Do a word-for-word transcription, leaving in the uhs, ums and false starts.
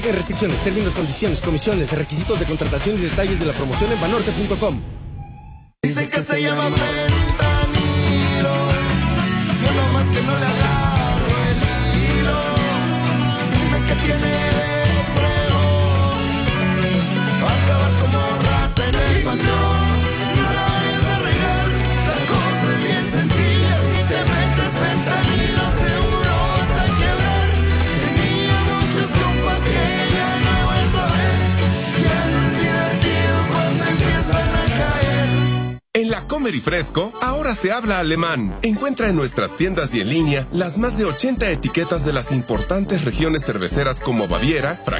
Restricciones, términos, condiciones, comisiones, requisitos de contratación y detalles de la promoción en banorte punto com. Dicen que se llama fentanilo, yo nomás que no le agarro el hilo. Dicen que tiene fregón, va a acabar como rata en el panteón. No la vayas a regar, la cosa es bien sencilla. Si te metes fentanilo seguro vas a quebrar. Tenía muchos compas que ya no he vuelto a ver. Ya no es divertido cuando empiezan a caer. En la Comer y Fresco, ahora se habla alemán. Encuentra en nuestras tiendas y en línea las más de ochenta etiquetas de las importantes regiones cerveceras como Baviera, Franconia,